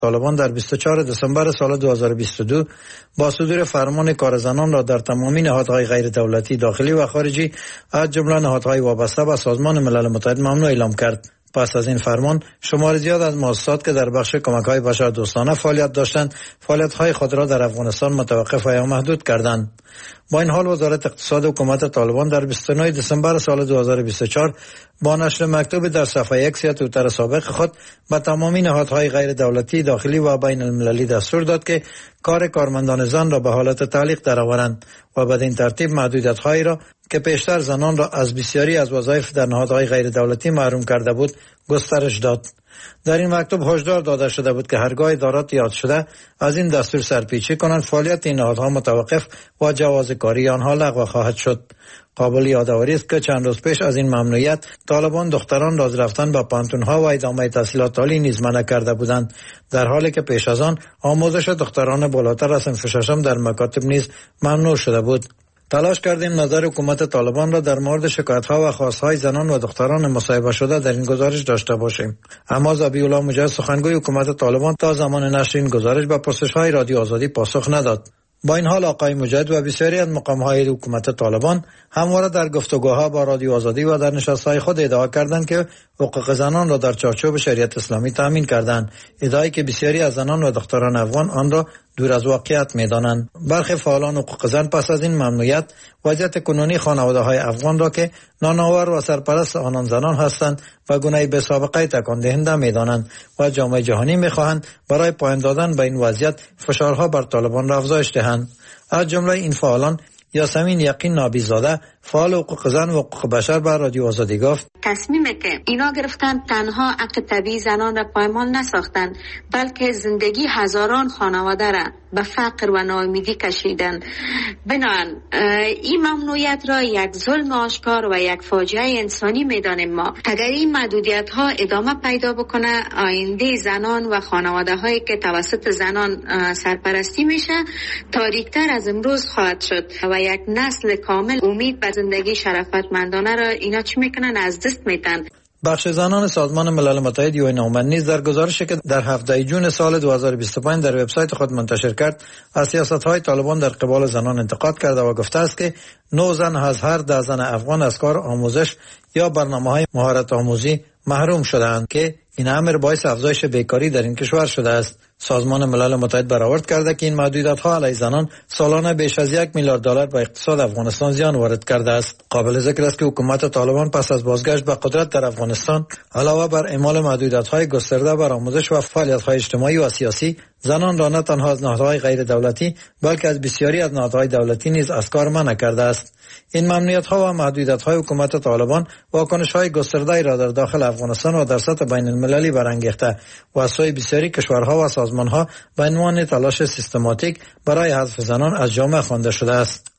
طالبان در 24 دسامبر سال 2022 با صدور فرمان کار زنان را در تمامی نهادهای غیر دولتی داخلی و خارجی از جمله نهادهای وابسته به سازمان ملل متحد ممنوع اعلام کرد. پس از این فرمان شمار زیاد از مؤسسات که در بخش کمک‌های بشردوستانه فعالیت داشتند فعالیت‌های خود را در افغانستان متوقف و یا محدود کردند. با این حال وزارت اقتصاد حکومت طالبان در 29 دسامبر سال 2024 با نشر مکتوب در صفحه یک توییتر سابق خود به تمامی نهادهای غیر دولتی داخلی و بین المللی دستور داد که کار کارمندان زن را به حالت تعلیق درآورند و بدین ترتیب محدودیت‌هایی را که پیشتر زنان را از بسیاری از وظایف در نهادهای غیر دولتی محروم کرده بود گسترش داد. در این مکتوب هشدار داده شده بود که هرگاه ادارات یاد شده از این دستور سرپیچی کنند فعالیت این نهادها متوقف و جواز کاری آنها لغو خواهد شد. قابل یادآوری است که چند روز پیش از این ممنوعیت طالبان دختران را از رفتن به پانتون‌ها و ادامه تحصیلات عالی نیز منع کرده بودند، در حالی که پیش از آن آموزش دختران بالاتر از صنف ششم در مکاتب نیز ممنوع شده بود. تلاش کردیم نظر حکومت طالبان را در مورد شکایت‌ها و خواست‌های زنان و دختران مصاحبه شده در این گزارش داشته باشیم، اما ذبیح الله مجاهد سخنگوی حکومت طالبان تا زمان نشر این گزارش به پرسش‌های رادیو آزادی پاسخ نداد. با این حال آقای مجاهد و بسیاری از مقام‌های حکومت طالبان همواره در گفتگوها با رادیو آزادی و در نشست‌های خود ادعا کردند که حقوق زنان را در چارچوب شریعت اسلامی تامین کردند، ادعایی که بسیاری از زنان و دختران افغان آن را دور از واقعیت می‌دانند. برخی فعالان حقوق زن پس از این ممنوعیت وضعیت کنونی خانواده‌های افغان را که نانآور و سرپرست آنان زنان هستند و گونه به سابقه تکان دهنده می‌دانند و جامعه جهانی می‌خواهند برای پایان دادن به این وضعیت فشارها بر طالبان را افزایش دهند. از جمله این فعالان یاسمین یقین نابیزاده فعال حقوق زن و حقوق بشر بر رادیو آزادی گفت تصمیمی که اینا گرفتن تنها حق طبیعی زنان را پایمال نساختند، بلکه زندگی هزاران خانواده را به فقر و ناامیدی کشیدن. بنابراین این ممنوعیت را یک ظلم آشکار و یک فاجعه انسانی میدانیم ما. اگر این محدودیت ها ادامه پیدا بکنه، آینده زنان و خانواده هایی که توسط زنان سرپرستی میشه تاریکتر از امروز خواهد شد و یک نسل کامل امید به زندگی شرفتمندانه را اینا چی میکنن از دست میدن. بخش زنان سازمان ملل متحد یونومن نیز در گزارشی که در 7 جون سال 2025 در وبسایت خود منتشر کرد از سیاست‌های طالبان در قبال زنان انتقاد کرده و گفته است که 9 زن از هر 10 زن افغان از کار آموزش یا برنامه‌های مهارت آموزی محروم شدند که این امر باعث افزایش بیکاری در این کشور شده است. سازمان ملل متحد برآورد کرده که این محدودیت‌ها علیه زنان سالانه بیش از $1 میلیارد به اقتصاد افغانستان زیان وارد کرده است. قابل ذکر است که حکومت طالبان پس از بازگشت به قدرت در افغانستان علاوه بر اعمال محدودیت‌های گسترده بر آموزش و فعالیت‌های اجتماعی و سیاسی، زنان را نه تنها از نهادهای غیر دولتی بلکه از بسیاری از نهادهای دولتی نیز از کار منع کرده است. این ممنوعیت‌ها و محدودیت‌های حکومت طالبان واکنش‌های گسترده‌ای را در داخل افغانستان و در سطح بین‌المللی برانگیخته و از سوی بسیاری کشورها و سازمان‌ها به عنوان تلاش سیستماتیک برای حذف زنان از جامعه خوانده شده است.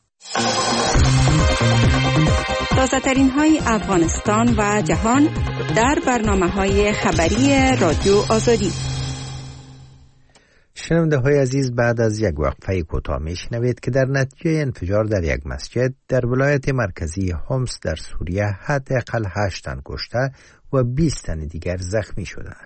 تازه‌ترین های افغانستان و جهان در برنامه‌های خبری رادیو آزادی. شنونده های عزیز، بعد از یک وقفه کوتاه میشنوید که در نتیجه انفجار در یک مسجد در ولایت مرکزی حمص در سوریه حداقل 8 تن کشته و 20 تن دیگر زخمی شدند.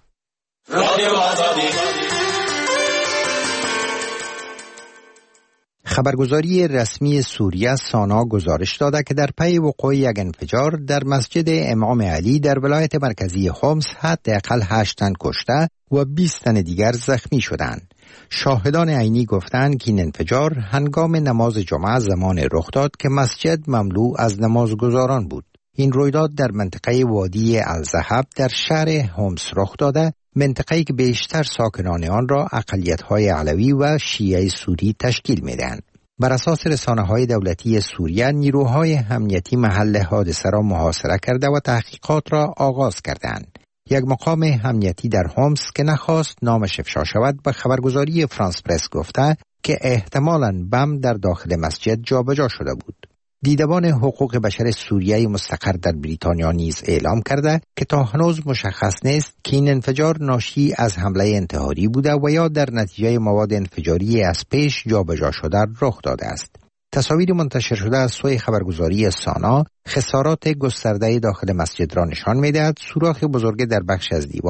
خبرگزاری رسمی سوریه سانا گزارش داده که در پی وقوع یک انفجار در مسجد امام علی در ولایت مرکزی حمص حداقل 8 تن کشته و 20 تن دیگر زخمی شدند. شاهدان عینی گفتند که این انفجار هنگام نماز جمعه زمان رخ داد که مسجد مملو از نمازگزاران بود. این رویداد در منطقه وادی الذهب در شهر حمص رخ داده، منطقه‌ای که بیشتر ساکنان آن را اقلیت‌های علوی و شیعه سوری تشکیل می‌دهند. بر اساس رسانه‌های دولتی سوریه، نیروهای امنیتی محل حادثه را محاصره کرده و تحقیقات را آغاز کردند. یک مقام امنیتی در حمص که نخواست نامش افشا شود به خبرگزاری فرانس پرس گفته که احتمالاً بم در داخل مسجد جابجا شده بود. دیدبان حقوق بشر سوریه مستقر در بریتانیا نیز اعلام کرده که تا هنوز مشخص نیست که این انفجار ناشی از حمله انتحاری بوده و یا در نتیجه مواد انفجاری از پیش جابجا شده رخ داده است. تصاویر منتشر شده از سوی خبرگزاری سانا خسارات گسترده داخل مسجد را نشان می‌دهد. سوراخ بزرگ در بخش از دیوار،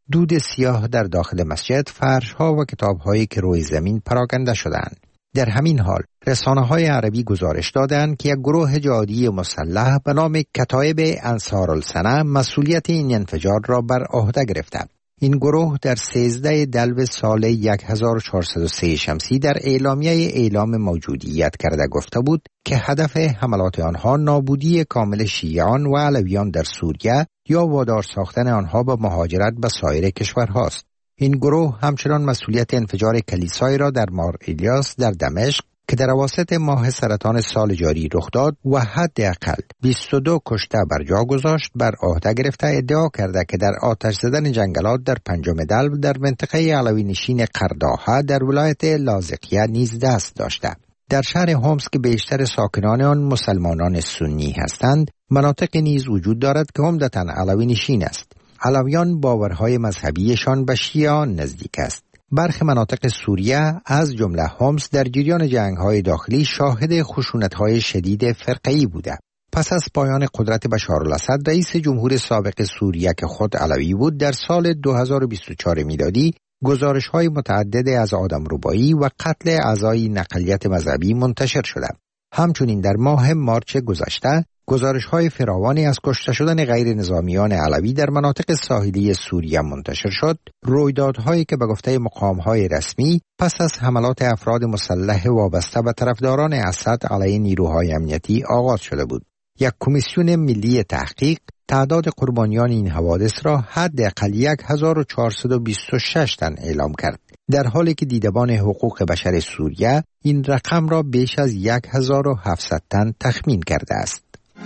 دود سیاه در داخل مسجد، فرش‌ها و کتاب‌هایی که روی زمین پراکنده شدند. در همین حال رسانه‌های عربی گزارش دادند که یک گروه جهادی مسلح به نام کتایب انصارالسنه مسئولیت این انفجار را بر عهده گرفته. این گروه در 13 دلو سال 1403 شمسی در اعلام موجودیت کرده گفته بود که هدف حملات آنها نابودی کامل شیعیان و علویان در سوریه یا وادار ساختن آنها به مهاجرت به سایر کشورهاست. این گروه همچنان مسئولیت انفجار کلیسایی را در مار الیاس در دمشق که در اواسط ماه سرطان سال جاری رخ داد و حداقل 22 کشته بر جا گذاشت بر عهده گرفته ادعا کرده که در آتش زدن جنگلات در 5 دلو در منطقه علوی نشین قرداحه در ولایت لاذقیه نیز دست داشته. در شهر هومس که بیشتر ساکنان آن مسلمانان سنی هستند، مناطقی نیز وجود دارد که عمدتاً علوی نشین است. علویان باورهای مذهبیشان به شیعیان نزدیک است. برخی مناطق سوریه از جمله هومس در جریان جنگ‌های داخلی شاهد خشونت‌های شدید فرقه‌ای بوده. پس از پایان قدرت بشار الاسد، رئیس جمهور سابق سوریه که خود علوی بود، در سال 2024 میلادی گزارش‌های متعدد از آدمربایی و قتل اعضای اقلیت مذهبی منتشر شده. همچنین در ماه مارچ گذشته گزارش‌های فراوانی از کشته شدن غیر نظامیان علوی در مناطق ساحلی سوریه منتشر شد، رویدادهایی که به گفته مقام‌های رسمی پس از حملات افراد مسلح وابسته به طرفداران اسد علیه نیروهای امنیتی آغاز شده بود. یک کمیسیون ملی تحقیق تعداد قربانیان این حوادث را حداقل 1426 تن اعلام کرد، در حالی که دیدبان حقوق بشر سوریه این رقم را بیش از 1700 تن تخمین کرده است.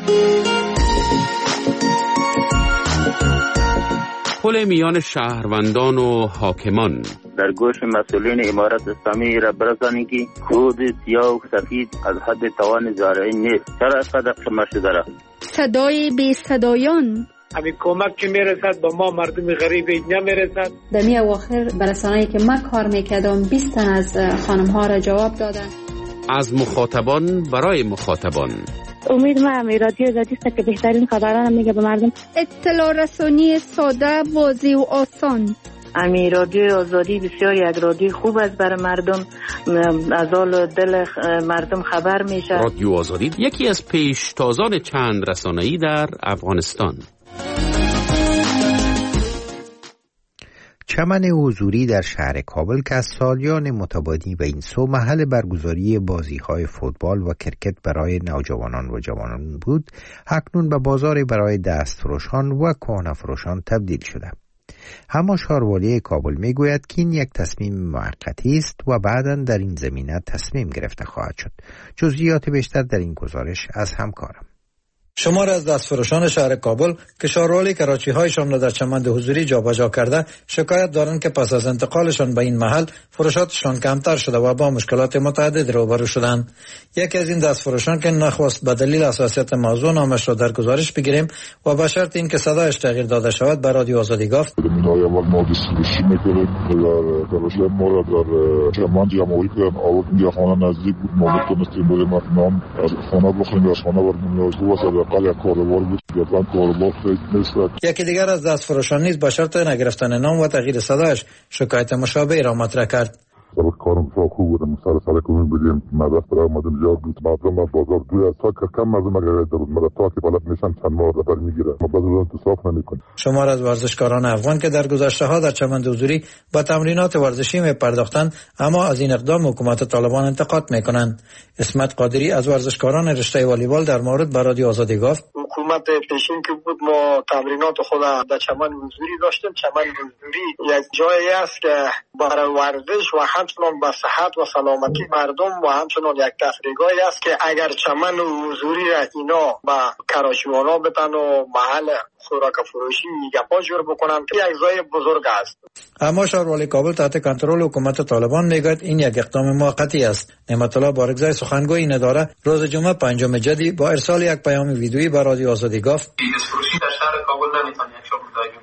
پل میان شهروندان و حاکمان. در گوش مسئولین امارت اسلامی را برسانید که خود سیاه و سفید از حد توان زارعی نیست. چرا اینقدر قمه شده را؟ صدای بی صدایان. همین کمک که میرسد با ما مردم غریب نمیرسد. در می اواخر برسانه‌ای که من کار میکردم 20 تن از خانم ها را جواب دادن. از مخاطبان برای مخاطبان. امید ما رادیو آزادی است که بهترین خبران میگه به مردم. اطلاع رسانی ساده، واضح و آسان. رادیو آزادی بسیار یک رادیو خوب است برای مردم، از حال دل مردم خبر میشه. رادیو آزادی یکی از پیشتازان چند رسانه‌ای در افغانستان. چمن حضوری در شهر کابل که از سالیان متبادی به این سو محل برگزاری بازی‌های فوتبال و کرکت برای نوجوانان و جوانان بود، اکنون به بازار برای دستفروشان و کهنه‌فروشان تبدیل شده. اما شهروالی کابل میگوید که این یک تصمیم موقتی است و بعداً در این زمینه تصمیم گرفته خواهد شد. جزئیات بیشتر در این گزارش از همکارم. شمار از دستفروشان شهر کابل که شهروالی کراچی هایشان را در چمن حضوری جابجا کرده شکایت دارند که پس از انتقالشان به این محل فروشاتشان کمتر شده و با مشکلات متعدد روبرو شدند. یکی از این دستفروشان که نخواست به دلیل حساسیت موضوع نامش را در گزارش بگیریم و به شرط اینکه صدایش تغییر داده شود به رادیو آزادی گفت: ما دیستریبیوشن می‌کنیم در کراچی، ما را در چمن جمع‌آوری کردن، آوردیم یا خانه نزدیک بود، ما می‌تونستیم بریم نام از خانه بخوریم، از خانه بریم. یکی دیگر از دستفروشان نیز با شرط نگرفتن نام و تغییر صدایش شکایت مشابه را مطرح کرد. کارم خوب بود، سر کنیم بدیم مدرسه را آمدیم زیاد بود، مردم بازار دوی از ساکر کم مردم اگر در مدرسه که بلد میشن چند ماه دفر میگیره، ما بعد از انتصاف نمیکنیم. شمار از ورزشکاران افغان که در گذشته ها در چمن حضوری با تمرینات ورزشی میپرداختند، اما از این اقدام حکومت طالبان انتقاد میکنند. اسمت قادری از ورزشکاران رشته والیبال در مورد به رادیو آزادی گفت: حکومت پیشین که بود ما تمرینات خود در چمن حضوری داشتیم. چمن حضوری یک جایی است که برای ورزش و همچنان به صحت و سلامتی مردم و همچنان یک تفریحگاهی است که اگر چمن حضوری را اینا به کراچیوانا بتن و محل خوراک فروشی گپا جور بکنن که یک جای بزرگ است. اما شهروالی کابل تحت کنترل حکومت طالبان میگوید این یک اقدام موقتی است. نعمت الله بارگزای سخنگوی این اداره روز جمعه 5 جدی با ارسال یک پیام ویدیویی به رادیو آزادی گفت: فروشی در شهر کابل نمیتونه یک شغل دائمی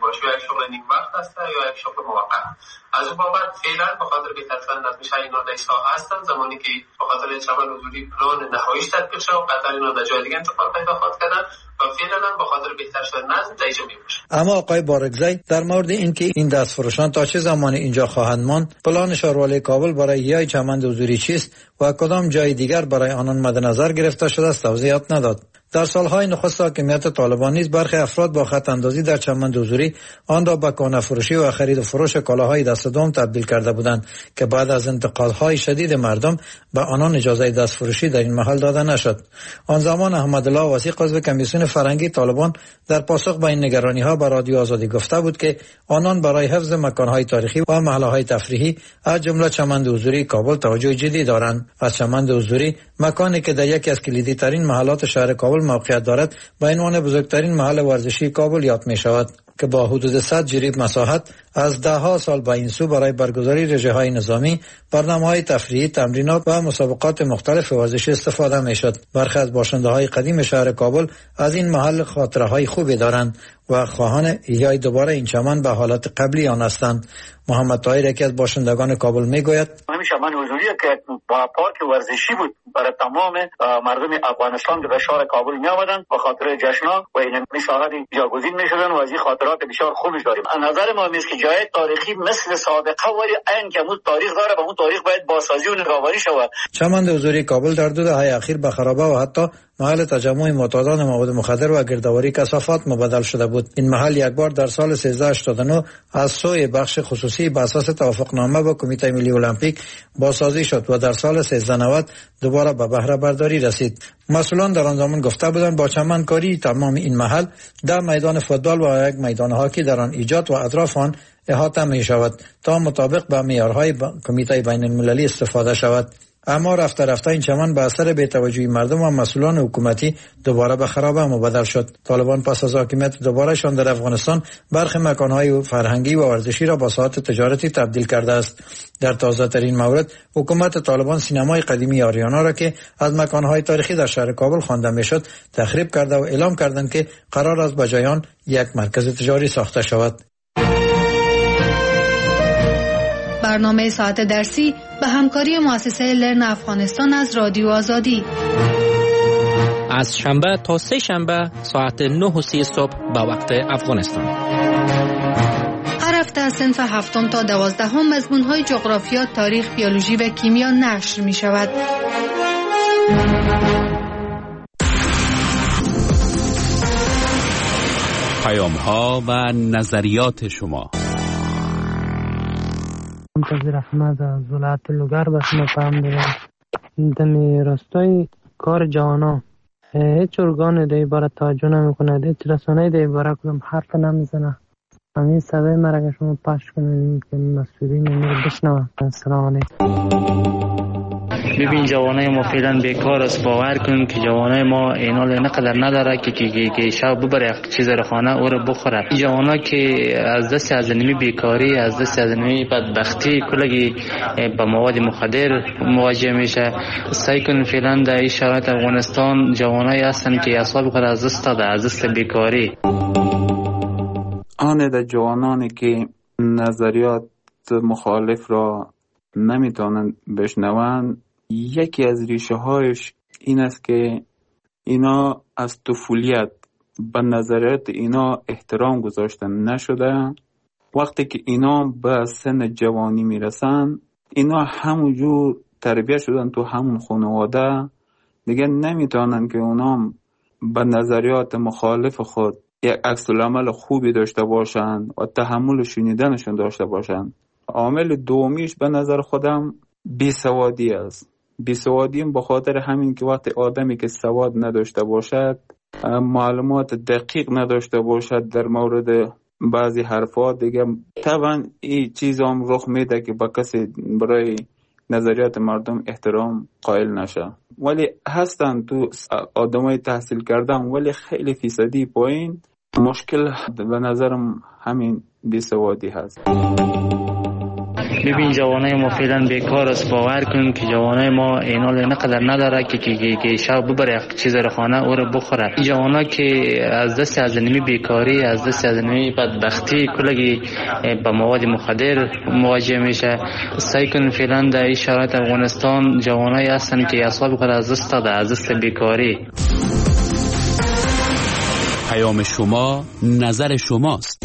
باشه، یا یک شغل نیم وقت است یا یک شغل موقت. از اون بابت فعلا به خاطر بهتر شدن نظم اینا در ساحه هستن. زمانی که به خاطر چمن حضوری پلان نهاییش تطبیق شد و قطعا اینا در جای دیگه انتقال پیدا خواهد کردن و فعلا هم به خاطر بهتر شدن نظم در اینجا میباشه. اما آقای بارگزی در مورد اینکه این دستفروشان تا چه زمان اینجا خواهند ماند، پلان شاروالی کابل برای احیای چمن حضوری چیست و کدام جای دیگر برای آنان مد نظر گرفته شده است توضیحات نداد. در سالهای نخست حاکمیت طالبان نیز برخی افراد با خط اندازی در چمن حضوری آن را به کانه فروشی و خرید و فروش کالاهای دست دوم تبدیل کرده بودند که بعد از انتقادهای شدید مردم به آنان اجازه دست فروشی در این محل داده نشد. آن زمان احمدالله وثیق عضو کمیسیون فرهنگی طالبان در پاسخ به این نگرانی‌ها به رادیو آزادی گفته بود که آنان برای حفظ مکان‌های تاریخی و محل‌های تفریحی از جمله چمن حضوری کابل توجه جدی دارند. از چمن حضوری، مکانی که در یکی از کلیدی ترین محلات شهر کابل موقعیت دارد، به عنوان بزرگترین محل ورزشی کابل یاد می شود که با حدود 100 جریب مساحت از دهها سال به این سو برای برگزاری رژه‌های نظامی، برنامه‌های تفریحی، تمرینات و مسابقات مختلف ورزشی استفاده می‌شد. برخی از باشنده‌های قدیم شهر کابل از این محل خاطره‌های خوبی دارند و خواهان احیای دوباره این چمن به حالت قبلی آن هستند. محمد طاهر، یکی از باشندگان کابل، میگوید همین چمن حضوری که با پارک ورزشی بود برای تمام مردم افغانستان که به شهر کابل می آمدند به خاطر جشن‌ها و این مساحت جاگزین می‌شدند و از این خاطرات بسیار خوبی داریم. از نظر ما است که جای تاریخی مثل سابقه ولی عین که تاریخ داره و اون تاریخ باید بازسازی و نگهداری شود. چمن حضوری کابل در 2 دهه اخیر به خرابه و حتی محل تجمع معتادان مواد مخدر و گردآوری کثافات مبدل شده بود. این محل یک بار در سال 1389 از سوی بخش خصوصی به اساس توافقنامه با کمیته ملی المپیک بازسازی شد و در سال 1390 دوباره به بهره برداری رسید. مسئولان در آن زمان گفته بودند با چمن کاری تمام این محل در میدان فوتبال و یک میدان هاکی در آن ایجاد و اطراف آن احاطه می شود تا مطابق با معیارهای کمیته بین المللی استفاده شود. اما رفته رفته این چمن به اثر بی‌توجهی مردم و مسئولان حکومتی دوباره به خرابه مبدل شد. طالبان پس از حاکمیت دوبارهشان در افغانستان برخی مکانهای فرهنگی و ورزشی را با ساحات تجارتی تبدیل کرده است. در تازه ترین مورد، حکومت طالبان سینمای قدیمی آریانا را که از مکانهای تاریخی در شهر کابل خوانده میشد تخریب کرده و اعلام کردند که قرار است به جای آن یک مرکز تجاری ساخته شود. برنامه ساعت درسی به همکاری مؤسسه لرن افغانستان از رادیو آزادی از شنبه تا 3 شنبه ساعت 9:30 صبح به وقت افغانستان. هر هفته از صنف 7 تا 12 مضمون‌های جغرافیا، تاریخ، بیولوژی و کیمیا نشر می شود. پیام‌ها و نظریات شما. منتظر احمد از ولایت لوگر به شما پیام میدم. دمی راستای کار جوانا هیچ ارگان در عبارت توجه نمیکنه، هیچ رسانه‌ای در عبارت کدام حرف نمیزنه. همین صدای مرا که شما پخش کنید که مسئولین رو بشنوه. السلام علیکم. ببین جوانای ما فعلا بیکار است. باور کن که جوانای ما اینال نقدر نداره که شب ببره چیز رو خانه او رو بخوره. جوانا که از دست از نمی بیکاری، از دست از نمی بدبختی کلگی با مواد مخدر مواجه میشه. سعی کن فعلا در این شرایط افغانستان جوانای هستن که اعصاب خود از دست داده، از دست بیکاری. آن در جوانانی که نظریات مخالف را نمیتونن بشنون، یکی از ریشه هایش این است که اینا از طفولیت به نظریات اینا احترام گذاشتن نشده. وقتی که اینا به سن جوانی میرسن، اینا همونجور تربیت شدن تو همون خانواده، دیگه نمیتونن که اونا به نظریات مخالف خود یک عکس العمل خوبی داشته باشن و تحمل شنیدنشون داشته باشن. عامل دومیش به نظر خودم بیسوادی است. بیسوادی به خاطر همین که وقتی آدمی که سواد نداشته باشد، معلومات دقیق نداشته باشد در مورد بعضی حرفات، دیگه طبعا این چیز هم رخ میده که با کسی برای نظریات مردم احترام قائل نشه. ولی هستن تو آدمای تحصیل کردن ولی خیلی فیصدی پایین. مشکل به نظرم همین بیسوادی هست. ببین جوانای ما فعلا بیکار است. باور کن که جوانای ما اینا نقدر نداره که شب ببره چیز رو خانه او رو بخوره. جوانا که از دست از نمی بیکاری، از دست از نمی بدبختی کلگی با مواد مخدر مواجه میشه. سعی کن فعلا در این شرایط افغانستان جوانای هستن که اعصاب خود از دست داده، از دست بیکاری. پیام شما نظر شماست.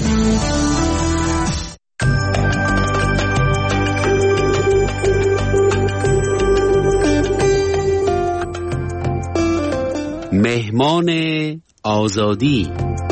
مهمان آزادی.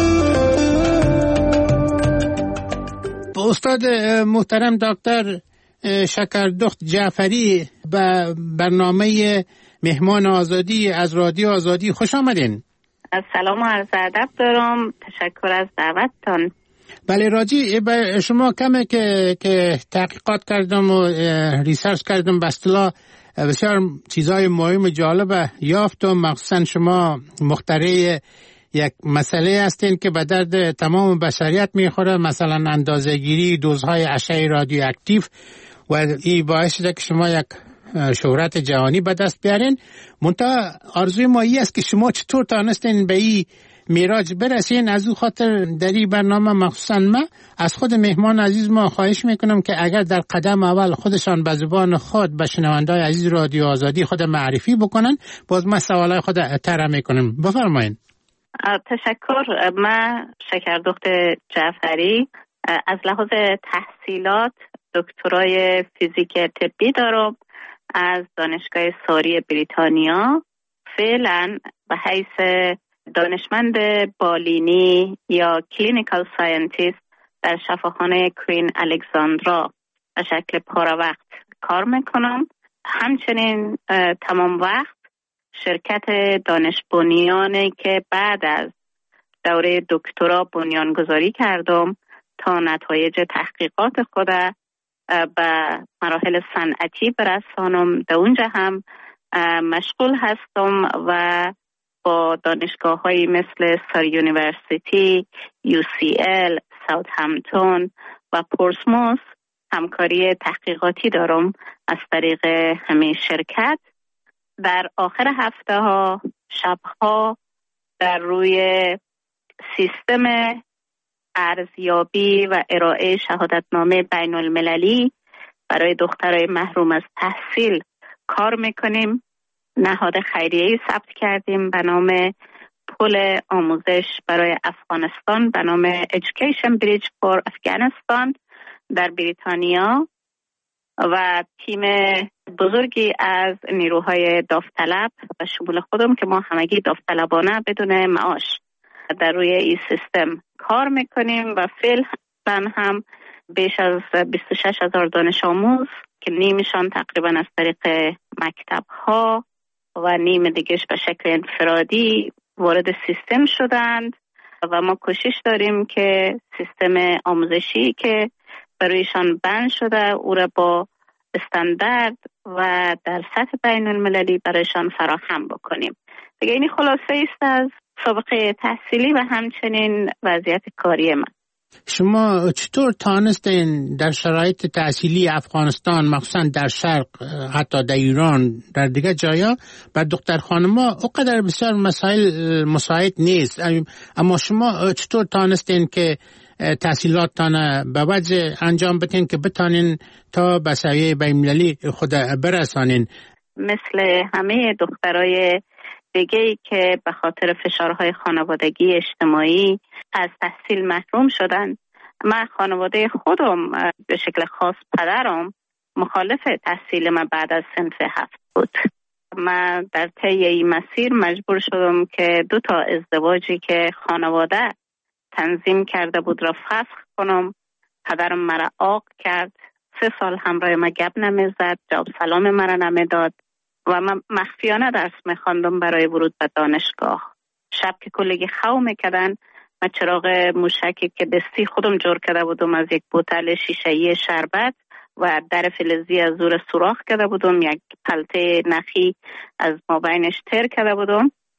استاد محترم دکتر شکردخت جعفری به برنامه مهمان آزادی از رادیو آزادی خوش آمدین. سلام و عرض ادب دارم. تشکر از دعوتتان. بله، راجی به شما کمه که تحقیقات کردم و ریسرچ کردم، به اصطلاح بسیار چیزای مهم جالب یافتم. مخصوصا شما مخترع یک مسئله هستین که به درد تمام بشریت میخوره، مثلا اندازه‌گیری دوزهای اشعه رادیواکتیو، و این باعث شده که شما یک شهرت جهانی به دست بیارین. منتها آرزوی ما این است که شما چطور تانستین به این میراج برسین. از او خاطر در این برنامه مخصوصا من از خود مهمان عزیز ما خواهش میکنم که اگر در قدم اول خودشان به زبان خود به شنوندای عزیز رادیو آزادی خود معرفی بکنن، باز من سوالای خود طرح میکنم. بفرمایید. تشکر. من شکردخت جعفری از لحاظ تحصیلات دکترای فیزیک طبی دارم از دانشگاه ساری بریتانیا. فعلا به حیث دانشمند بالینی یا کلینیکال ساینتیست در شفاخانه کوین الکساندرا به شکل پاره وقت کار میکنم. همچنین تمام وقت شرکت دانش بنیانی که بعد از دوره دکترا بنیانگذاری کردم تا نتایج تحقیقات خود به مراحل صنعتی برسانم، در اونجا هم مشغول هستم و با دانشگاه‌هایی مثل ساری یونیورسیتی، UCL، ساوثهمپتون و پورسموث همکاری تحقیقاتی دارم از طریق همین شرکت. در آخر هفته ها، شبها در روی سیستم ارزیابی و ارائه شهادتنامه بین المللی برای دخترای محروم از تحصیل کار میکنیم. نهاد خیریه‌ای ثبت کردیم به نام پل آموزش برای افغانستان به نام Education Bridge for Afghanistan در بریتانیا و تیم بزرگی از نیروهای داوطلب و شمول خودم که ما همگی داوطلبانه بدون معاش در روی این سیستم کار میکنیم و فعلا هم بیش از 26,000 دانش آموز که نیمشان تقریبا از طریق مکتب ها و نیم دیگهش به شکل انفرادی وارد سیستم شدند و ما کوشش داریم که سیستم آموزشی که برایشان بند شده او را با استاندارد و در سطح بین المللی برایشان فراهم بکنیم. دیگه این خلاصه است از سابقه تحصیلی و همچنین وضعیت کاری من. شما چطور تانستین در شرایط تحصیلی افغانستان، مخصوصا در شرق، حتی در ایران، در دیگه جایا، بر دختر خانما اونقدر بسیار مسائل مساعد نیست، اما شما چطور تانستین که تحصیلاتتان به وجه انجام بدین که بتانین تا به سویه بین‌المللی خود برسانین؟ مثل همه دخترای دیگه‌ای که به خاطر فشارهای خانوادگی اجتماعی از تحصیل محروم شدن، من خانواده خودم به شکل خاص پدرم مخالف تحصیل من بعد از صنف 7 بود. من در طی این مسیر مجبور شدم که 2 ازدواجی که خانواده تنظیم کرده بود را فسخ کنم. پدرم مرا عاق کرد، 3 سال همراه ما گپ نمیزد، جواب سلام مرا نمیداد و من مخفیانه درس میخواندم برای ورود به دانشگاه. شب که کلگی خو میکردن، من چراغ موشکی که دستی خودم جور کرده بودم از یک بوتل شیشه‌ای شربت و در فلزی از زور سوراخ کرده بودم، یک پلته نخی از مابینش تر کرده بودم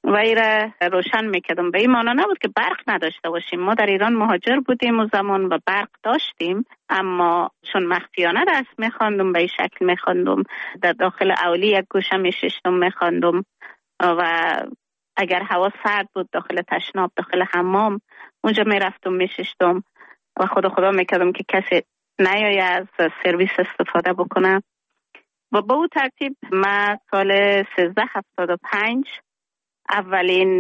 و ایره روشن میکردم. به این معنا نبود که برق نداشته باشیم. ما در ایران مهاجر بودیم و زمان و برق داشتیم، اما چون مخفیانه درس میخواندم به این شکل میخواندم. در داخل اولی یک گوشه میشستم میخواندم و اگر هوا سرد بود داخل تشناب، داخل حمام اونجا میرفتم میشستم و خدا میکردم که کسی نیایه از سرویس استفاده بکنه. و با اون ترتیب من سال 1375 اولین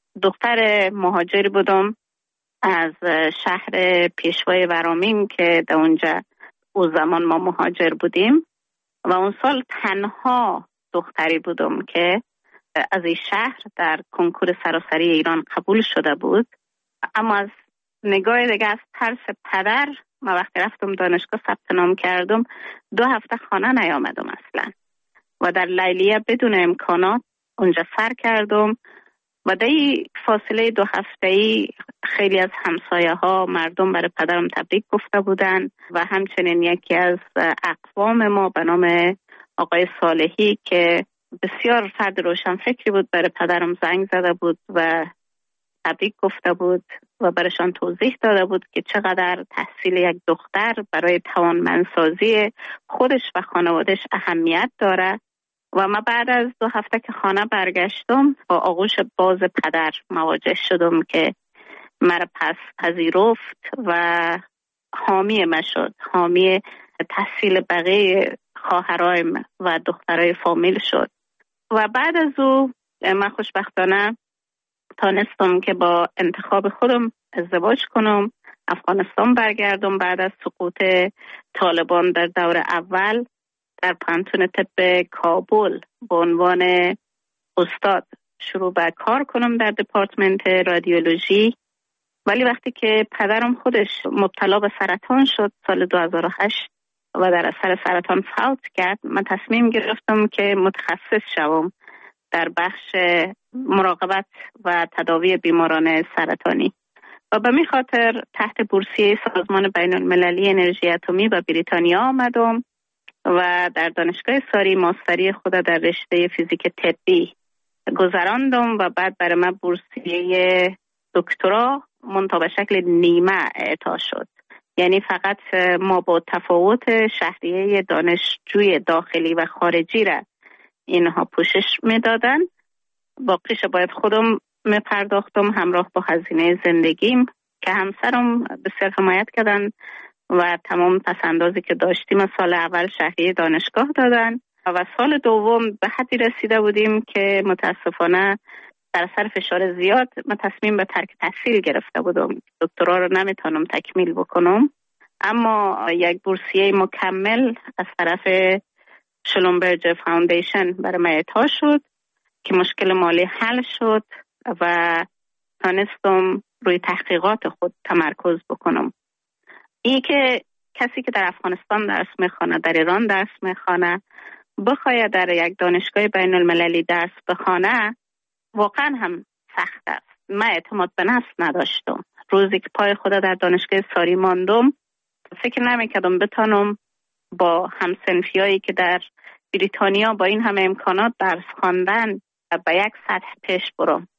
دختر مهاجری بودم از شهر پیشوای ورامین که در اونجا او زمان ما مهاجر بودیم و اون سال تنها دختری بودم که از این شهر در کنکور سراسری ایران قبول شده بود. اما از نگاه دیگه از ترس پدر ما وقتی رفتم دانشگاه ثبت نام کردم 2 هفته خانه نیامدم اصلا و در لیلیه بدون امکانات اونجا سر کردم و در این فاصله 2 هفته‌ای خیلی از همسایه ها مردم برای پدرم تبریک گفته بودن و همچنین یکی از اقوام ما به نام آقای صالحی که بسیار فرد روشن فکری بود برای پدرم زنگ زده بود و تبریک گفته بود و برایشان توضیح داده بود که چقدر تحصیل یک دختر برای توانمندسازی خودش و خانوادش اهمیت داره. و من بعد از 2 هفته که خانه برگشتم با آغوش باز پدر مواجه شدم که مرا پس پذیرفت و حامی من شد، حامی تحصیل بقیه خواهرایم و دخترای فامیل شد. و بعد از او من خوشبختانه تانستم که با انتخاب خودم ازدواج کنم، افغانستان برگردم. بعد از سقوط طالبان در دور اول در پانتون طب کابل به عنوان استاد شروع به کار کنم در دپارتمنت رادیولوژی. ولی وقتی که پدرم خودش مبتلا به سرطان شد سال 2008 و در اثر سرطان فوت کرد، من تصمیم گرفتم که متخصص شوم در بخش مراقبت و تداوی بیماران سرطانی و به می خاطر تحت بورسیه سازمان بین المللی انرژی اتمی به بریتانیا آمدم و در دانشگاه ساری ماستری خود در رشته فیزیک طبی گذراندم و بعد برای من بورسیه دکترا منتها به شکل نیمه اعطا شد. یعنی فقط ما با تفاوت شهریه دانشجوی داخلی و خارجی را اینها پوشش میدادن، باقیش باید خودم میپرداختم همراه با هزینه زندگیم که همسرم بسیار حمایت کردن و تمام پسندازی که داشتیم سال اول شهریه دانشگاه دادن و سال دوم به حدی رسیده بودیم که متاسفانه در اثر فشار زیاد من تصمیم به ترک تحصیل گرفته بودم. دکترا رو نمیتونم تکمیل بکنم، اما یک بورسیه مکمل از طرف شلومبرج فاوندیشن برای من اعطا شد که مشکل مالی حل شد و تانستم روی تحقیقات خود تمرکز بکنم. این که کسی که در افغانستان درس میخوانه، در ایران درس میخوانه، بخواید در یک دانشگاه بین المللی درس بخوانه واقعا هم سخت است. من اعتماد به نفس نداشتم. روزی که پای خود در دانشگاه ساری ماندم فکر نمیکردم بتانم با همسنفیایی که در بریتانیا با این همه امکانات درس خواندن به یک سطح پیش برم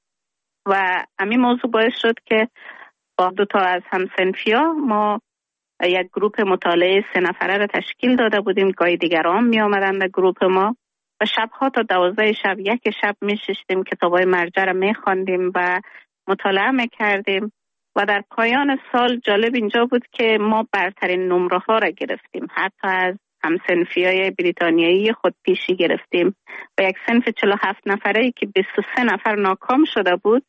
و همین موضوع باعث شد که با 2 تا از همسنفیا ما یک گروه مطالعه 3 نفره را تشکیل داده بودیم. گاهی دیگران می آمدن در گروه ما و شبها تا 12 شب یک شب می شستیم، کتابای مرجع را می خواندیم و مطالعه می کردیم و در پایان سال جالب اینجا بود که ما برترین نمره ها را گرفتیم. حتی از همسنفیای بریتانیایی خود پیشی گرفتیم و یک صنف 47 نفره که 23 نفر ناکام شده بود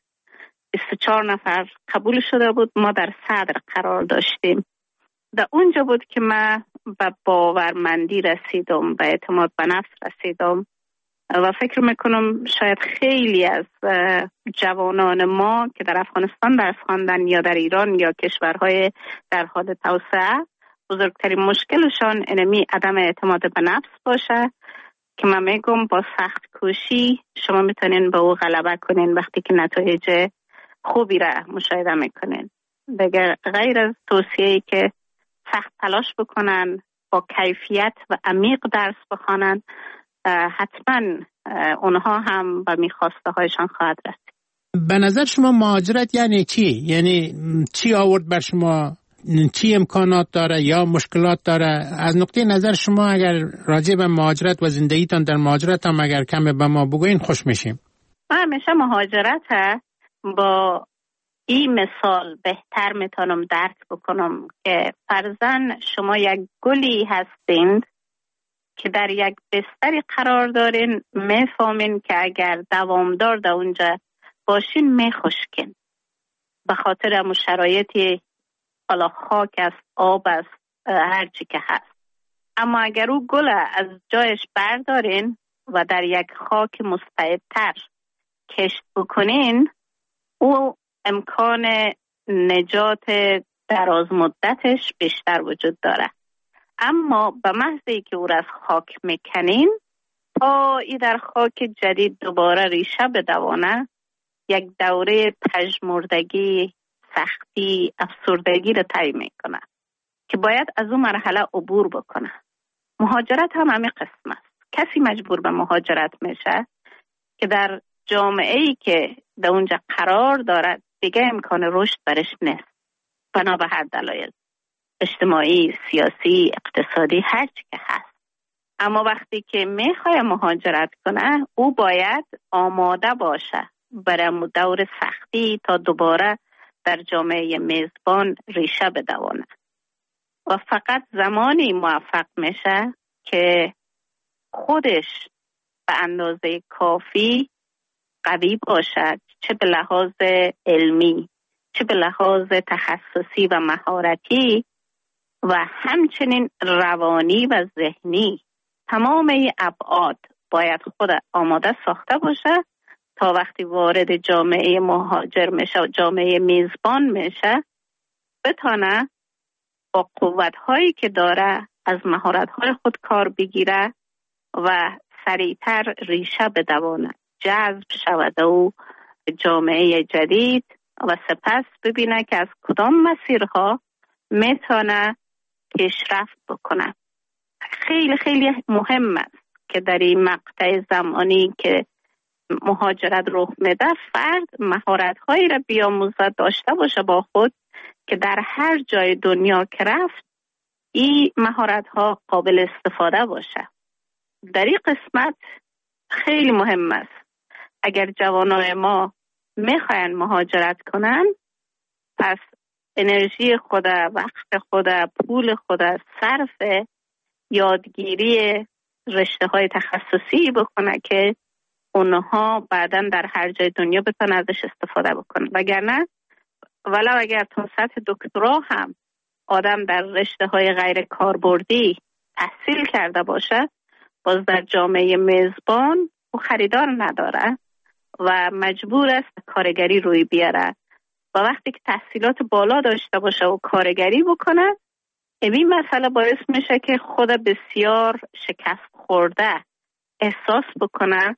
24 نفر قبول شده بود، ما در صدر قرار داشتیم. در اونجا بود که من به باورمندی رسیدم، به اعتماد به نفس رسیدم و فکر میکنم شاید خیلی از جوانان ما که در افغانستان درس خواندن یا در ایران یا کشورهای در حال توسعه، بزرگترین مشکلشان اینمی عدم اعتماد به نفس باشه که من میگم با سخت کوشی شما میتونین به او غلبه کنین وقتی که نتایج خوبی را مشاهده میکنین. دیگر غیر از توصیه‌ای که سخت تلاش بکنن، با کیفیت و عمیق درس بخوانن، حتما اونها هم به میخواسته هایشان خواهد رسید. به نظر شما مهاجرت یعنی چی؟ یعنی چی آورد بر شما؟ چی امکانات داره یا مشکلات داره؟ از نقطه نظر شما اگر راجع به مهاجرت و زندگیتان در مهاجرت هم اگر کم به ما بگوین خوش میشیم. من همیشه مهاجرت با این مثال بهتر میتونم درک بکنم که فرضاً شما یک گلی هستین که در یک بستری قرار دارین، میفهمین که اگر دوامدار در اونجا باشین میخشکین به خاطر همون شرایطی، حالا خاک است، آب است، هر چی که هست. اما اگر او گل از جایش بردارین و در یک خاک مستعدتر کشت بکنین، او امکان نجات دراز مدتش بیشتر وجود داره. اما به محضی که او را از خاک میکنین تا ای در خاک جدید دوباره ریشه بدوانه، یک دوره پژمردگی، سختی، افسردگی را طی میکنه که باید از اون مرحله عبور بکنه. مهاجرت هم همین قسم است. کسی مجبور به مهاجرت میشه که در جامعه‌ای که در اونجا قرار دارد دیگه امکان رشد برش نیست، بنا به هر دلایل اجتماعی، سیاسی، اقتصادی، هر چی که هست. اما وقتی که میخواد مهاجرت کنه، او باید آماده باشه برای دور سختی تا دوباره در جامعه میزبان ریشه بدوانه و فقط زمانی موفق میشه که خودش به اندازه کافی قوی باشد، چه به لحاظ علمی، چه به لحاظ تخصصی و مهارتی و همچنین روانی و ذهنی. تمام این ابعاد باید خود آماده ساخته باشه تا وقتی وارد جامعه مهاجر میشه و جامعه میزبان میشه بتونه با قوت‌هایی که داره از مهارت‌های خود کار بگیره و سریعتر ریشه بدوانه، جذب شود و جامعه جدید و سپس ببینه که از کدام مسیرها میتونه پیشرفت بکنه. خیلی خیلی مهم است که در این مقطع زمانی که مهاجرت رخ میده فرد مهارت‌هایی را بیاموزد، داشته باشه با خود که در هر جای دنیا که رفت این مهارت‌ها قابل استفاده باشه. در این قسمت خیلی مهم است. اگر جوانای ما میخواین مهاجرت کنن، پس انرژی خود، وقت خود، پول خود صرف یادگیری رشته‌های تخصصی بکنه که اونها بعداً در هر جای دنیا بتونن ازش استفاده بکنن. وگرنه ولو اگر تا سطح دکترا هم آدم در رشته‌های غیر کاربردی تحصیل کرده باشه، باز در جامعه میزبان و خریدار نداره و مجبور است کارگری روی بیاره و وقتی که تحصیلات بالا داشته باشه و کارگری بکنه، این مسئله باعث میشه که خود بسیار شکست خورده احساس بکنه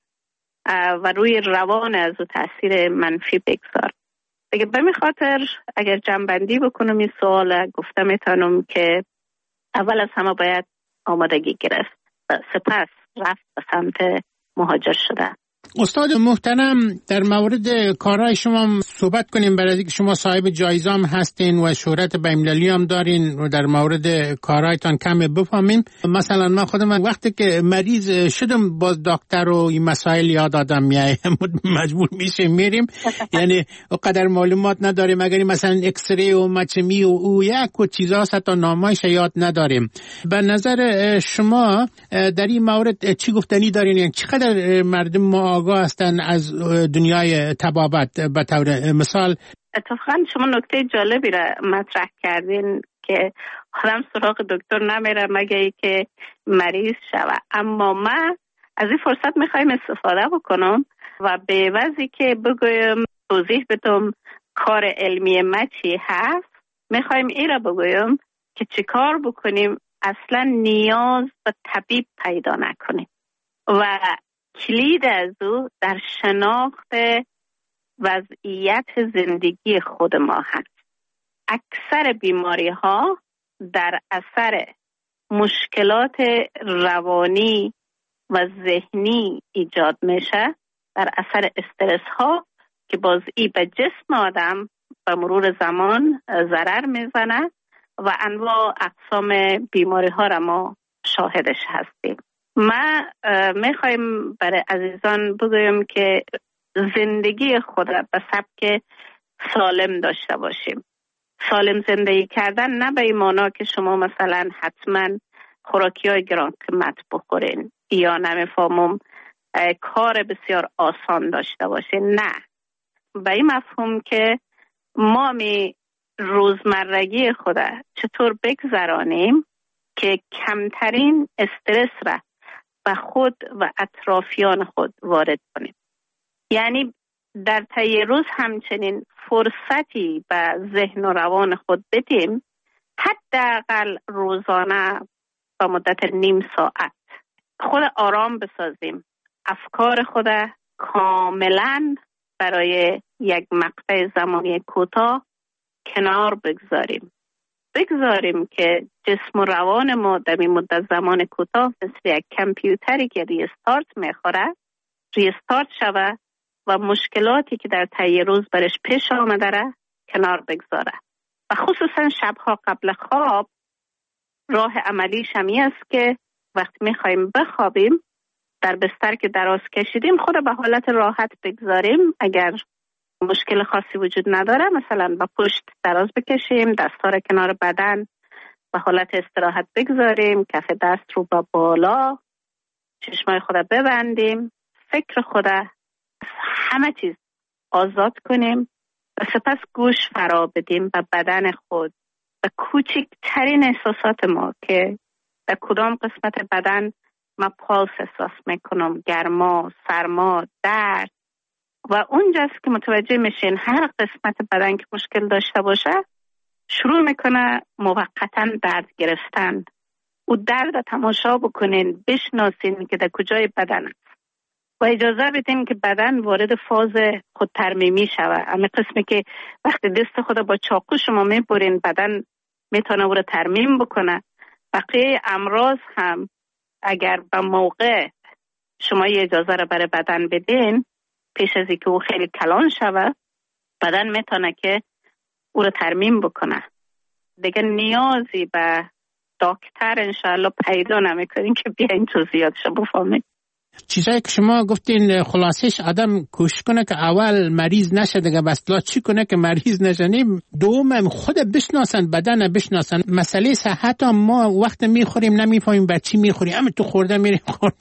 و روی روان از او تاثیر منفی بگذار. دیگه به می خاطر اگر جنبندی بکنم این سوال گفته میتونم که اول از همه باید آمادگی گرفت و سپس رفت به سمت مهاجر شده. استاد محترم، در مورد کارهای شما صحبت کنیم، برای اینکه شما صاحب جایزه هم هستین و شهرت بین‌المللی هم دارین و در مورد کارهایتان کم بفهمیم. مثلا من خودم وقتی که مریض شدم باز دکتر و این مسائل یاد آدم میاد، مجبور میشیم میریم، یعنی اونقدر معلومات نداریم. اگر مثلا ایکس ری و مچمی و او یک و چیزا تا نامایش یاد نداریم. به نظر شما در این مورد چی گفتنی دارین؟ یعنی چقدر مردم ما آگاه هستن از دنیای طبابت؟ به طور مثال اتفاقا شما نکته جالبی را مطرح کردین که آدم سراغ دکتر نمیره مگه ای که مریض شوه. اما من از این فرصت میخوایم استفاده بکنم و به عوضی که بگویم توضیح بدم کار علمی ما چی هست، میخوایم این را بگویم که چی کار بکنیم اصلا نیاز به طبیب پیدا نکنیم و کلید از او در شناخت وضعیت زندگی خود ما هست. اکثر بیماری ها در اثر مشکلات روانی و ذهنی ایجاد میشه در اثر استرس ها که باز ای به جسم آدم به مرور زمان ضرر میزنه و انواع اقسام بیماری ها را ما شاهدش هستیم. ما میخوایم برای عزیزان بگویم که زندگی خود را به سبک سالم داشته باشیم. سالم زندگی کردن نه به این معنا که شما مثلا حتما خوراکی های گران قیمت بخورین یا نمیفهمم کار بسیار آسان داشته باشین، نه، به این مفهوم که ما روزمرگی خود چطور بگذرانیم که کمترین استرس را به خود و اطرافیان خود وارد کنیم. یعنی در طی روز همچنین فرصتی به ذهن و روان خود بدیم، حداقل روزانه به مدت نیم ساعت خود آرام بسازیم، افکار خود کاملا برای یک مقطع زمانی کوتاه کنار بگذاریم که جسم و روان ما در این مدت زمان کوتاه مثل یک کامپیوتری که ریستارت میخوره ریستارت شوه و مشکلاتی که در طی روز برش پیش آمده را کنار بگذاره. و خصوصا شبها قبل خواب راه عملیش همی است که وقتی میخوایم بخوابیم در بستر که دراز کشیدیم خود به حالت راحت بگذاریم. اگر مشکل خاصی وجود نداره مثلا با پشت دراز بکشیم، دستا را کنار بدن به حالت استراحت بگذاریم، کف دست رو با بالا، چشمای خود ببندیم، فکر خود همه چیز آزاد کنیم و سپس گوش فرا بدیم به بدن خود و کوچکترین احساسات ما که در کدام قسمت بدن ما پالس احساس میکنم، گرما، سرما، درد، و اونجاست که متوجه میشین هر قسمت بدن که مشکل داشته باشه شروع میکنه موقتا درد گرفتن. او درد تماشا بکنین، بشناسین که در کجای بدن است و اجازه بدین که بدن وارد فاز خود ترمیمی شوه. اما قسمی که وقتی دست خود با چاقو شما میبرین بدن میتونه او رو ترمیم بکنه. بقیه امراض هم اگر به موقع شما یه اجازه رو برای بدن بدین پیش از اینکه او خیلی کلان شوه بدن میتونه که او رو ترمیم بکنه. دیگه نیازی به دکتر انشاءالله پیدا نمیکنین که بیاین توضیحاتشو بفهمید. چیزایی که شما گفتین خلاصش آدم کوشش کنه که اول مریض نشه، دیگه بسلا چی کنه که مریض نشنیم. دوم خود بشناسن، بدن بشناسن. مسئله صحت هم ما وقت میخوریم نمیفهمیم بر چی میخوریم، همه تو خورده میریم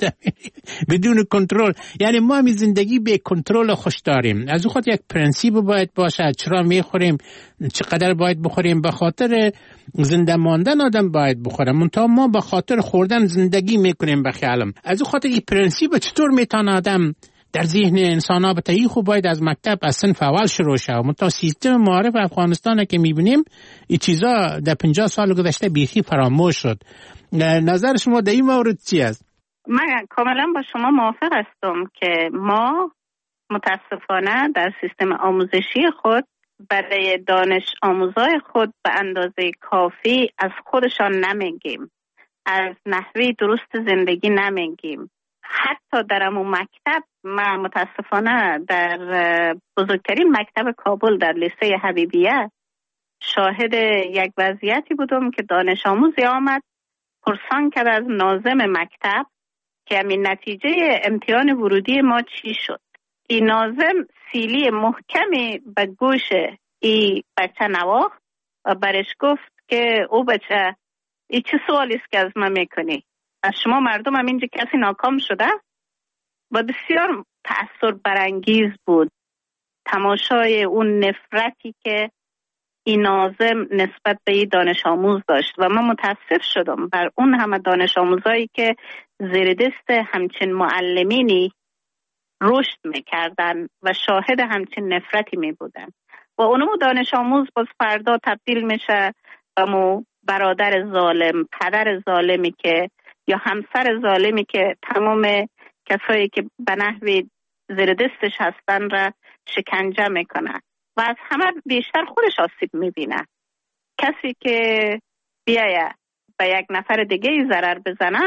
بدون کنترل. یعنی ما هم زندگی به کنترل خوش داریم. از خود یک پرنسیپ باید باشه چرا میخوریم، چقدر باید بخوریم. به خاطر زنده ماندن آدم باید بخوره، منتها ما به خاطر خوردن زندگی میکنیم به خیالم. از خاطر این پرنسیپ چطور میتونه آدم در ذهن انسان ها بتایی خوب باید از مکتب از صنف اول شروع شه. منتها سیستم معارف افغانستان که میبینیم این چیزا در 50 سال گذشته بیخی فراموش شد. نظر شما در این مورد چی است؟ من کاملا با شما موافق هستم که ما متاسفانه در سیستم آموزشی خود برای دانش آموزای خود به اندازه کافی از خودشان نمیگیم، از نحوه درست زندگی نمیگیم. حتی در امون مکتب، من متاسفانه در بزرگترین مکتب کابل در لیسه حبیبیه شاهد یک وضعیتی بودم که دانش آموزی آمد پرسان کرد از ناظم مکتب که همین نتیجه امتحان ورودی ما چی شد. این ناظم سیلی محکمی به گوش ای بچه نواخت و برش گفت که او بچه ای چه سوالی است که از من میکنی؟ از شما مردم هم اینجا کسی ناکام شده؟ و بسیار تأثیر برانگیز بود تماشای اون نفرتی که این ناظم نسبت به این دانش آموز داشت و من متاسف شدم بر اون همه دانش آموزایی که زیر دست همچین معلمینی رشد میکردن و شاهد همچین نفرتی میبودن و اونمو دانش آموز باز فردا تبدیل میشه به مو برادر ظالم، پدر ظالمی که یا همسر ظالمی که تمام کسایی که به نحوی زیر دستش هستن را شکنجه میکنه و از همه بیشتر خودش آسیب میبینه. کسی که بیایه به یک نفر دیگه ضرر بزنه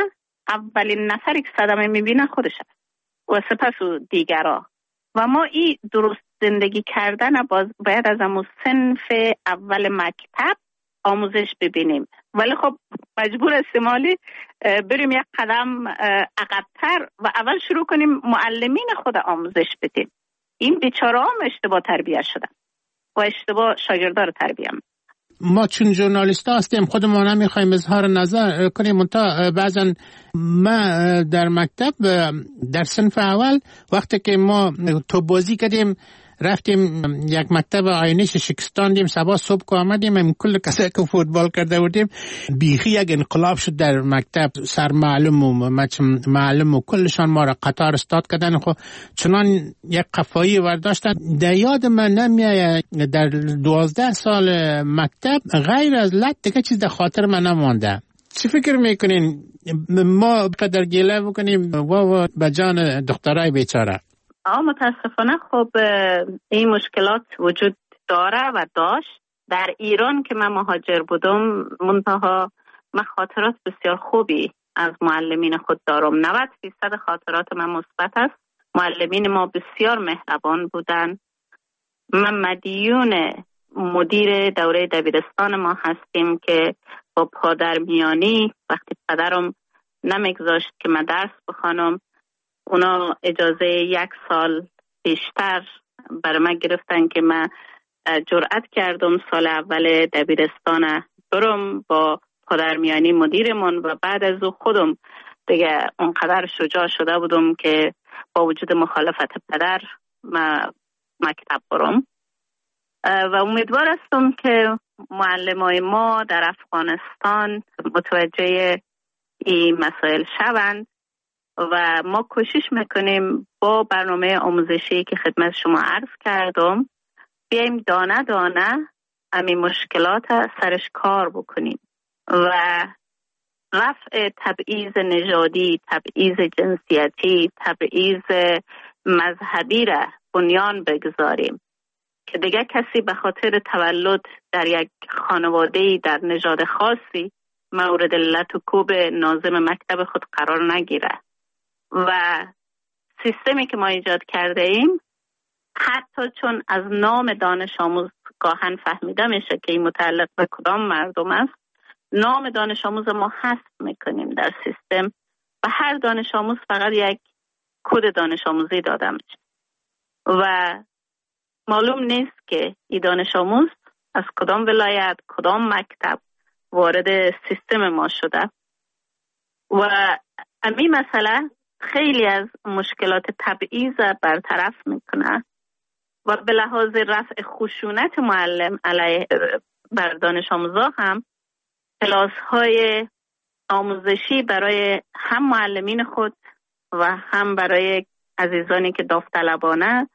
اولین نفری که صدمه میبینه خودش است و سپس و دیگرها. و ما این درست زندگی کردن باید از همون صنف اول مکتب آموزش ببینیم. ولی خب مجبور استعمالی بریم یک قدم عقب‌تر و اول شروع کنیم معلمین خود آموزش بدیم. این بیچاره هم اشتباه تربیت شدن و اشتباه شاگردا رو تربیت می‌کنن. ما چون ژورنالیست هستیم خودمون هم میخوایم اظهار نظر کنیم. منتها بعضا ما در مکتب در صنف اول وقتی که ما تو بازی کردیم رفتیم یک مکتب آینش شکستاندیم، صبح صبح که آمدیم هم کل کسایی که فوتبال کرده بودیم بیخی یک انقلاب شد در مکتب. سر معلم و کلشان ما را قطار استاد کردن. خب چنان یک قفایی ورداشتن. در یاد من نمیآید در 12 سال مکتب غیر از لط دیگه چیز در خاطر من نمانده. چی فکر میکنین ما قدر گله بکنیم و به جان دخترای بیچاره؟ متاسفانه خب این مشکلات وجود داره و داشت. در ایران که من مهاجر بودم منتها من خاطرات بسیار خوبی از معلمین خود دارم. 90% خاطرات من مثبت است. معلمین ما بسیار مهربان بودن. من مدیون مدیر دوره دبیرستان ما هستیم که با پادرمیانی وقتی پدرم نمیگذاشت که من درس بخوانم، اونا اجازه 1 سال بیشتر برای من گرفتن که من جرأت کردم سال اول دبیرستان برم با پادرمیانی مدیرمون و بعد از او خودم دیگه اونقدر شجاع شده بودم که با وجود مخالفت پدر من مکتب برم و امیدوار هستم که معلمای ما در افغانستان متوجه این مسائل شوند و ما کوشش میکنیم با برنامه آموزشی که خدمت شما عرض کردم بیایم دانه دانه همین مشکلات سرش کار بکنیم و رفع تبعیض نژادی، تبعیض جنسیتی، تبعیض مذهبی را بنیان بگذاریم که دیگه کسی به خاطر تولد در یک خانواده‌ای در نژاد خاصی مورد لط و کوب ناظم مکتب خود قرار نگیره. و سیستمی که ما ایجاد کرده ایم حتی چون از نام دانش آموز گاهن فهمیده میشه که این متعلق به کدام مردم است، نام دانش آموز ما حذف میکنیم در سیستم و هر دانش آموز فقط یک کد دانش آموزی داده میشه و معلوم نیست که این دانش آموز از کدام ولایت کدام مکتب وارد سیستم ما شده و همین مسئله خیلی از مشکلات تبعیض برطرف میکنه و به لحاظ رفع خشونت معلم علیه بر دانش آموزا هم کلاس های آموزشی برای هم معلمین خود و هم برای عزیزانی که داوطلبانه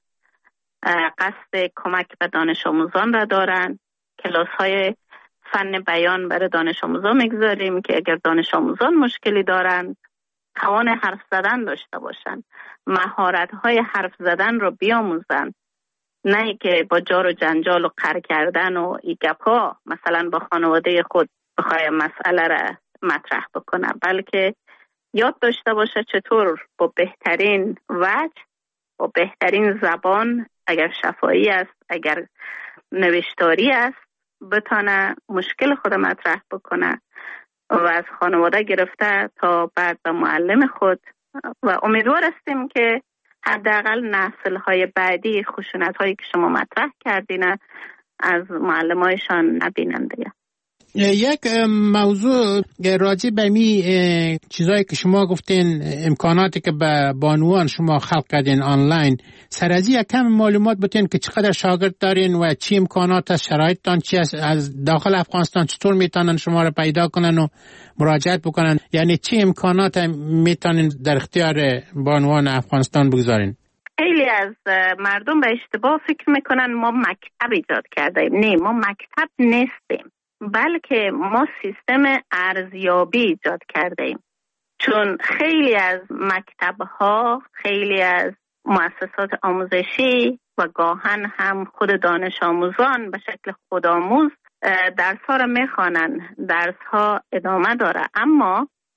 قصد کمک به دانش آموزان را دارن، کلاس های فن بیان برای دانش آموزان میگذاریم که اگر دانش آموزان مشکلی دارن توان حرف زدن داشته باشن، مهارت های حرف زدن رو بیاموزن، نه که با جار و جنجال و قر کردن و ای گپا مثلا با خانواده خود بخوای مسئله را مطرح بکنه، بلکه یاد داشته باشه چطور با بهترین وجه با بهترین زبان، اگر شفاهی است اگر نوشتاری است، بتانه مشکل خود مطرح بکنه و از خانواده گرفته تا بعد به معلم خود و امیدوار هستیم که حداقل نسل‌های بعدی خشونت‌هایی که شما مطرح کردین از معلمایشان نبینن دیگه. یک موضوع راجع به می چیزایی که شما گفتین، امکاناتی که به بانوان شما خلق کردین آنلاین، سر از این کم معلومات بتین که چقدر شاگرد دارین و چی امکانات از شرایطتان چی از داخل افغانستان چطور میتونن شما رو پیدا کنن و مراجعت بکنن، یعنی چی امکانات میتونن در اختیار بانوان افغانستان بگذارین؟ خیلی از مردم به اشتباه فکر میکنن ما مکتب ایجاد کردیم. نه، ما مکتب نیستیم، بلکه ما سیستم ارزیابی ایجاد کرده ایم. چون خیلی از مکتب‌ها، خیلی از مؤسسات آموزشی و گاهن هم خود دانش آموزان به شکل خودآموز درس‌ها را می‌خوانند، درس‌ها ادامه داره، اما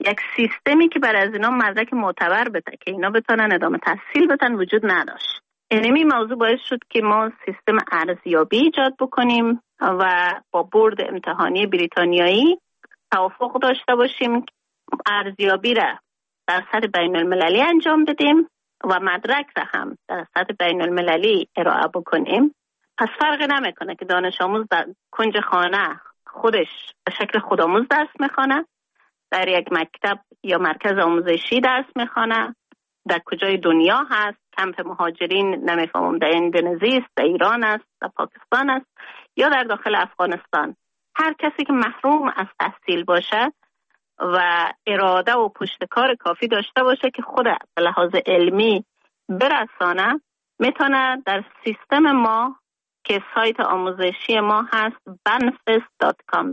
یک سیستمی که برای از اینا مدرک معتبر بده که اینا بتونن ادامه تحصیل بدن وجود نداشت. اینمی موضوع باعث شد که ما سیستم ارزیابی ایجاد بکنیم و با بورد امتحانی بریتانیایی توافق داشته باشیم ارزیابی را در سطح بین المللی انجام بدیم و مدرک را هم در سطح بین المللی ارائه بکنیم. پس فرقی نمیکنه که دانش آموز در کنج خانه خودش به شکل خودآموز درس میخوانه، در یک مکتب یا مرکز آموزشی درس میخوانه، در کجای دنیا هست، کمپ مهاجرین نمیفهمم در اندونزی است، در ایران است، در پاکستان است یا در داخل افغانستان. هر کسی که محروم از تحصیل باشه و اراده و پشتکار کافی داشته باشه که خود به لحاظ علمی برسانه، میتونه در سیستم ما که سایت آموزشی ما هست banfes.com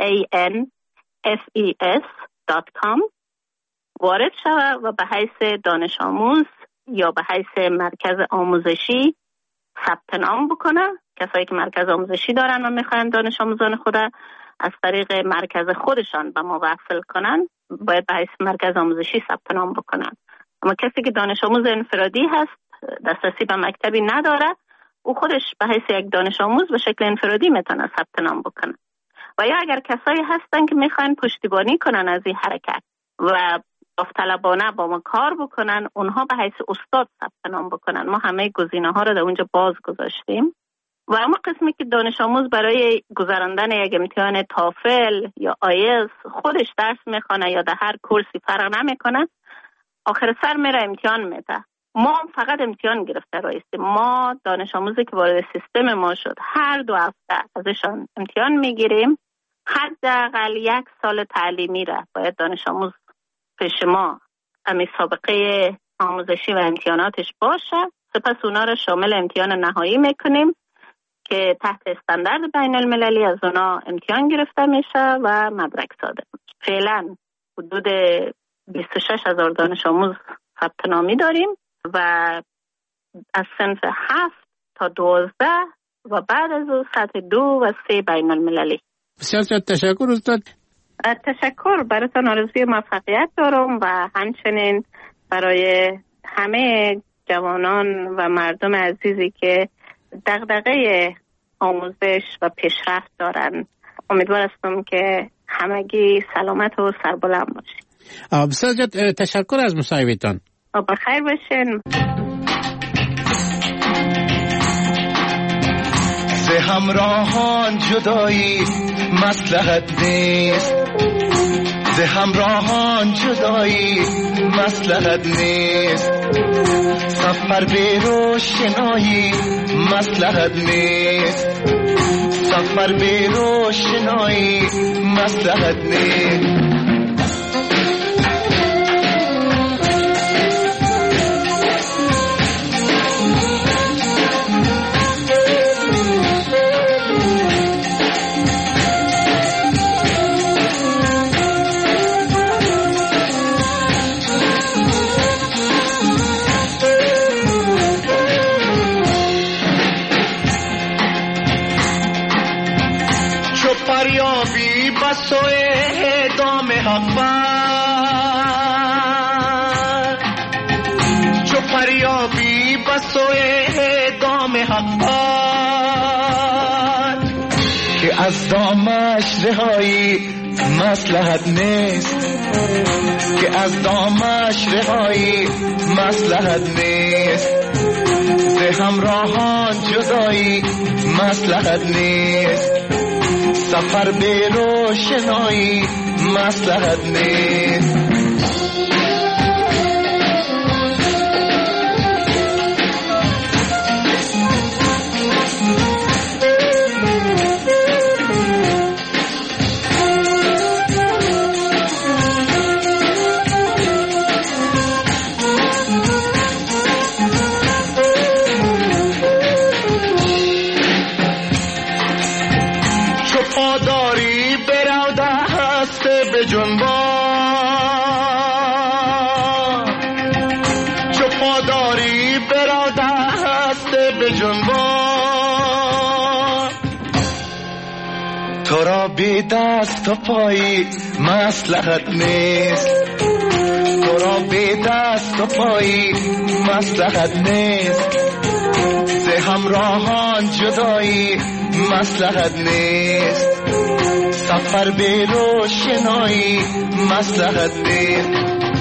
banfes.com وارد شود و به حیث دانش آموز یا به حیث مرکز آموزشی ثبت نام بکنه. کسایی که مرکز آموزشی دارن و میخوان دانش آموزان خود از طریق مرکز خودشان به ما وصل کنن باید به حیث مرکز آموزشی ثبت نام بکنن. اما کسی که دانش آموز انفرادی هست، دسترسی به مکتبی نداره، او خودش به حیث یک دانش آموز به شکل انفرادی میتونه ثبت نام بکنه. و یا اگر کسایی هستن که میخوان پشتیبانی کنن از این حرکت و داوطلبانه با ما کار بکنن، اونها به حیث استاد ثبت نام بکنن. ما همه گزینه‌ها رو در اونجا باز گذاشتیم. و اما قسمی که دانش آموز برای گذراندن یک امتحان تافل یا آیلتس خودش درس میخونه یا در هر کورسی فرق نمیکنه، آخر سر میره امتحان میده. ما فقط امتحان گرفته رایستیم. ما دانش آموزی که وارد سیستم ما شد هر 2 هفته ازشان امتحان میگیریم. حداقل 1 سال تعلیمی را باید دانش آموز پیش ما امی سابقه آموزشی و امتحاناتش باشه. سپس اونا را شامل امتحان نهایی میکنیم که تحت استاندارد بین المللی از اونا امتحان گرفته میشه و مدرک صادر میشه. فعلا حدود 26,000 دانش آموز ثبت نامی داریم و از صنف 7 تا 12 و بعد از او سطح 2 و 3 بین المللی. بسیار تشکر استاد. تشکر، براتون آرزوی موفقیت دارم و همچنین برای همه جوانان و مردم عزیزی که دغدغه آموزش و پیشرفت دارن. امیدوار هستم که همگی سلامت و سربلند باشید. بسیار تشکر از مصاحبهتان. بخیر باشین. سه همراهان جدایی مصلحت نیست، سه همراهان جدایی مصلحت نیست، سفر به روشنایی مصلحت نیست، سفر به روشنایی مصلحت نیست. فریابی بسوی دام حق بر، چو فریابی بسوی دام حق بر، که از دامش رهایی مصلحت نیست، که از دامش رهایی مصلحت نیست، ز همراهان جدایی مصلحت نیست، سفر به روشنایی مصلحت نیست. تو را بی دست و پایی مصلحت نیست، تو را بی دست و پایی مصلحت نیست، ز همراهان جدایی مصلحت نیست، سفر بی روشنایی مصلحت نیست.